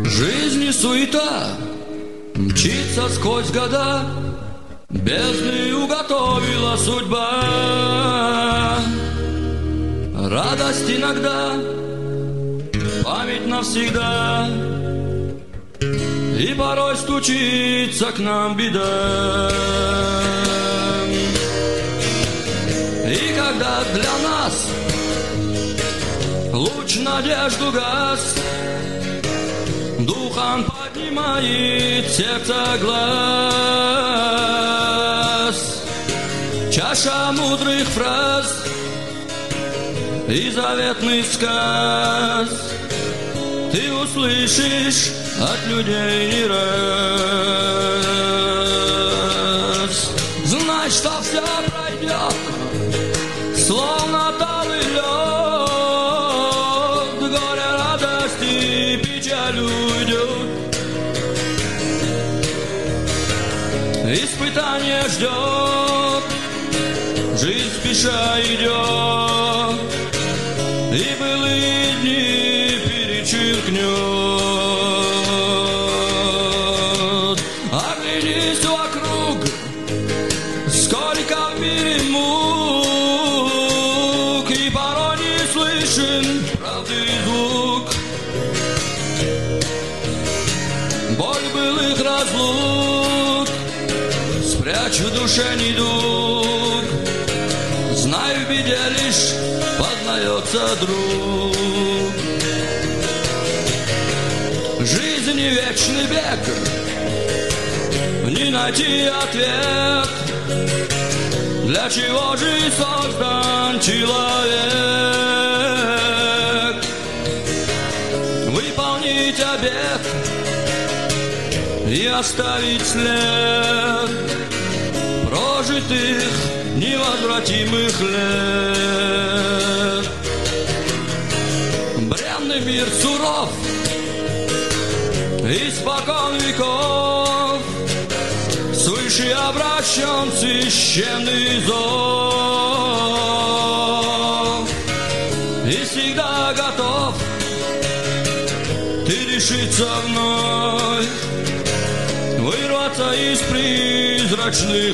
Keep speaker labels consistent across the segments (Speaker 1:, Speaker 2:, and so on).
Speaker 1: Жизнь и суета мчится сквозь года, бездны уготовила судьба. Радость иногда, память навсегда, и порой стучится к нам беда. И когда для нас луч надежду гас, духом поднимает сердце глаз. Чаша мудрых фраз и заветный сказ ты услышишь от людей не раз. Знай, что все пройдет, словно талый лед, горе, радость и печаль уйдет. Испытание ждет, жизнь спеша идет, и былые дни перечеркнет. Оглянись вокруг, сколько в мире мук, и порой не слышен правды звук. Боль былых разлук спрячь в душе недуг. Знай, в беде лишь познается друг. Жизнь не вечный бег, не найти ответ, для чего же создан человек. Выполнить обет и оставить след прожитых невозвратимых лет. Бренный мир суров, испокон веков свыше обращен священный зов. И всегда готов ты решиться вновь вырваться из призрачных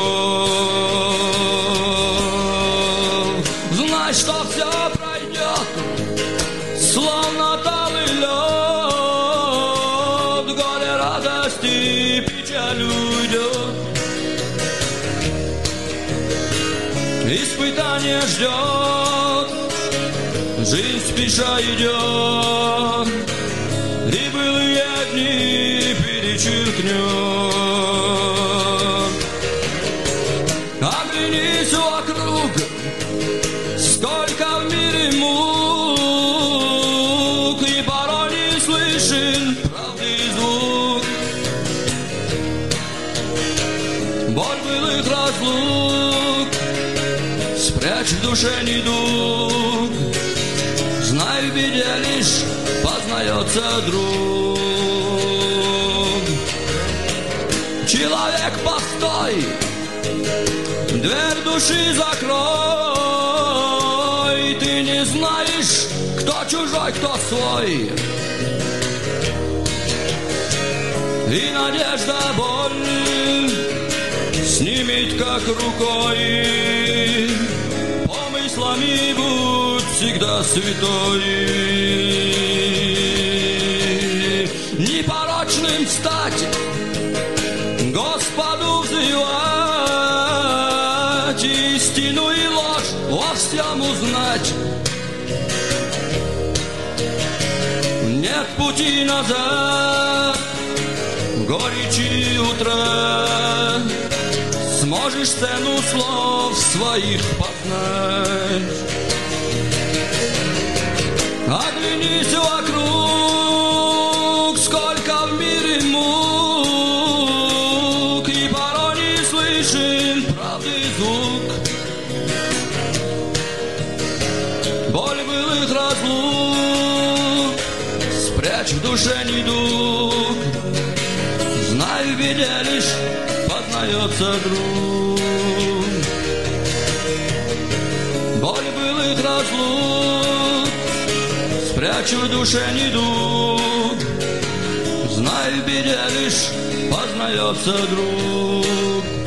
Speaker 1: оков. Знай, что все пройдет, словно талый лед, горе, радость и печаль уйдет. Испытание ждет, жизнь спеша идет, и былые дни перечеркнет. Оглянись вокруг, сколько в мире мук, и порой не слышен правды звук. Боль былых разлук спрячь в душе недуг. Знай, в беде лишь познается друг. Человек, постой, дверь души закрой. Ты не знаешь, кто чужой, кто свой. И надежда боль снимет как рукой. Помыслами будь всегда святой. Непорочным стать, Господу взывать, истину и ложь во всем узнать. Нет пути назад, горечи утра, сможешь цену слов своих познать. Оглянись вокруг, сколько в мире мук, и порой не слышен правды звук. Боль былых разлук спрячь в душе недуг. Знай, в беде лишь познается друг. Боль былых разлук спрячь в душе недуг. в беде лишь познается друг.